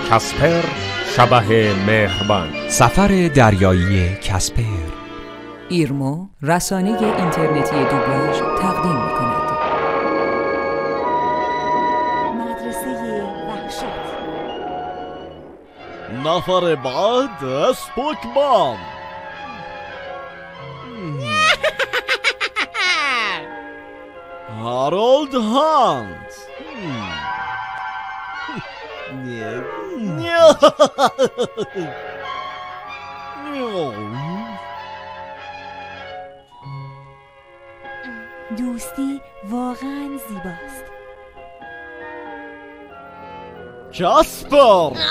کاسپر شبح مهربان. سفر دریایی کاسپر. ایرمو رسانه اینترنتی دوبلاژ تقدیم می‌کند. مدرسه وحشت. نفر بعد اسپوکمان. هارولد هانت. دوستی واقعا زیباست. کاسپر.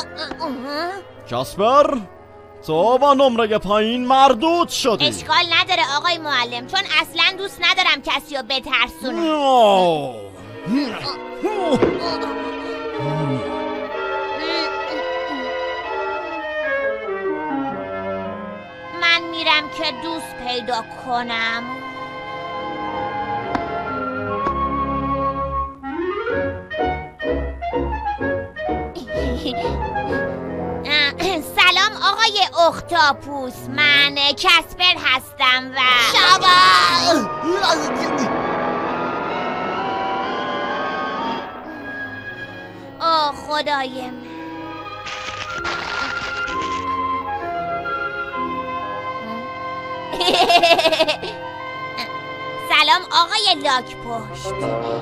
کاسپر تو با نمره پایین مردود شدی. اشکال نداره آقای معلم، چون اصلا دوست ندارم کسی رو بترسونم. من میرم که دوست پیدا کنم. سلام آقای اختاپوس، من کاسپر هستم و آه خدای من. سلام آقای لاک پشت.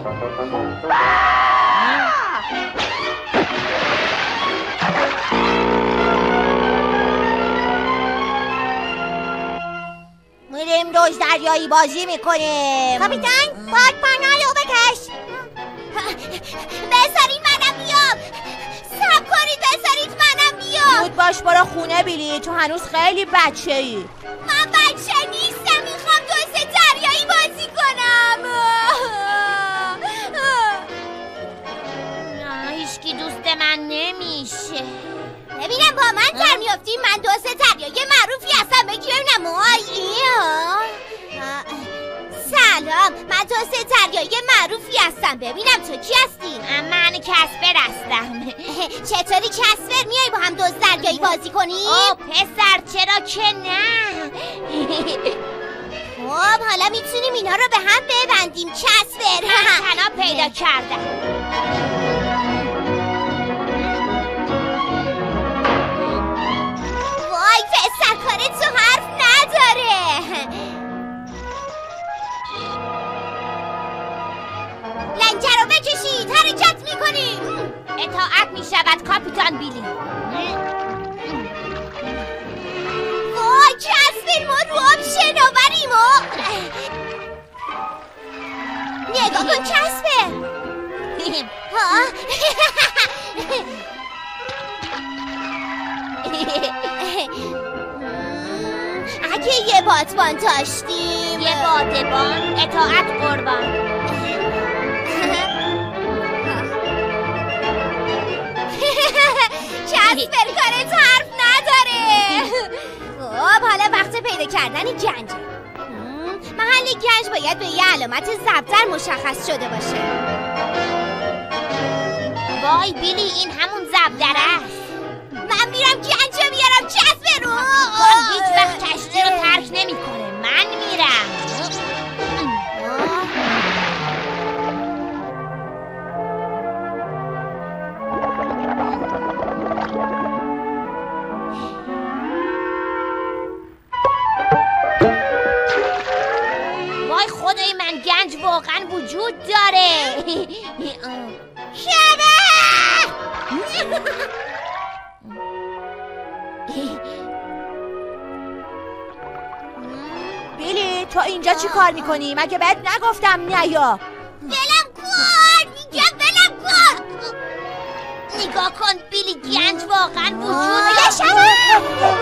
میریم دوز دریایی بازی میکنیم. کاپیتان باد پناهو بکش. بذارید منم بیام. صبر کنید بذارید منم بیام. زود باش برو خونه بیلی، تو هنوز خیلی بچه ای. من بچه نیستم، میخوام دوز دریایی بازی کنم. هیچکی دوست من نمیشه. ببینم با من در میافتی. من دوست دریایی معروفی هستم. بگی ببینم. سلام، من دوست دریایی معروفی هستم. ببینم تو کی هستی؟ من کاسپر هستم. چطوری کاسپر؟ میای با هم دوست دریایی بازی کنی؟ اوه پسر چرا که نه. خب حالا میتونیم اینا رو به هم ببندیم کاسپر. من تناب پیدا کردم. وای پسر کارت تو حرف نداره. لنجه رو بکشید، حرکت میکنیم. اطاعت میشود کاپیتان بیلی. وای کاسپر ما رواب شناوریم. نگاه کن کاسپر. اگه یه بادبان داشتیم. یه بادبان؟ اطاعت قربان. کاسپر کارت حرف نداره. خب حالا وقت پیدا کردن گنج. محل گنج باید به یه علامت ضبطر مشخص شده باشه. وای بیلی این همون ضبطره است. من میرم گنج رو بیارم کاسپر رو. هیچ وقت کشتی رو ترک نمیکنه. من میرم. وای خدای من گنج واقعا وجود داره. شبه بیلی تو اینجا چی کار میکنی؟ مگه بهت نگفتم نیا؟ ولم کن. میگم ولم کن. نگاه کن بیلی گنج واقعا وجود داره. شبه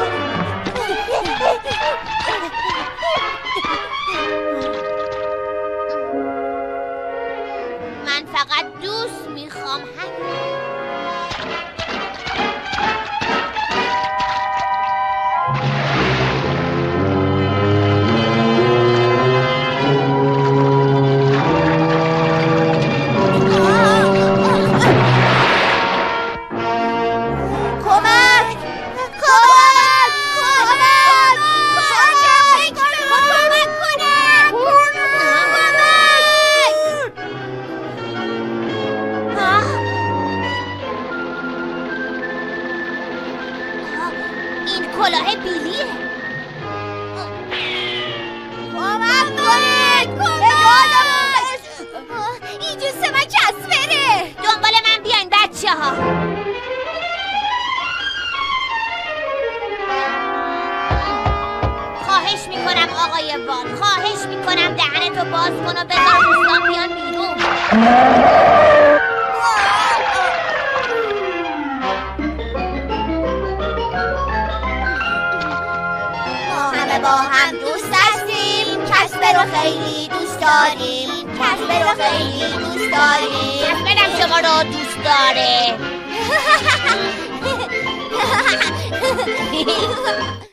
من فقط دوست میخوام. کلاه بیلیه. کمک کنید! این جوسه من کسبره. دنبال من بیاین بچه ها. خواهش میکنم آقای وال، خواهش میکنم دهنتو باز کن و بذار دوستان بیان بیرون. ما همه با هم دوست هستیم، کسبه رو خیلی دوست داریم، کسبه رو خیلی دوست داریم، کسبه هم شما رو دوست داره.